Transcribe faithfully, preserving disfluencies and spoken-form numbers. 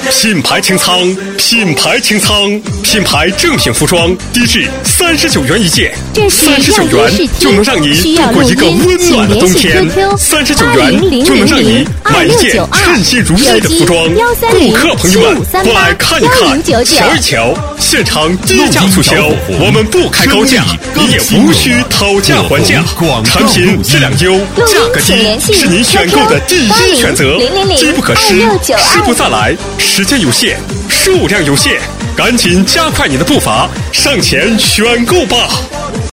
品牌清仓，品牌清仓，品牌正品服装低至三十九元一件，三十九元就能让你度过一个温暖的冬天，三十九元就能让你买一件称心如意的服装。顾客朋友们，过来看一看，瞧一瞧，现场低价促销，我们不开高价，你也无需讨价还价，产品质量优，价格低，是您选购的第一选择，机不可失，失不再来，时间有限，数量有限，赶紧加快你的步伐，上前选购吧。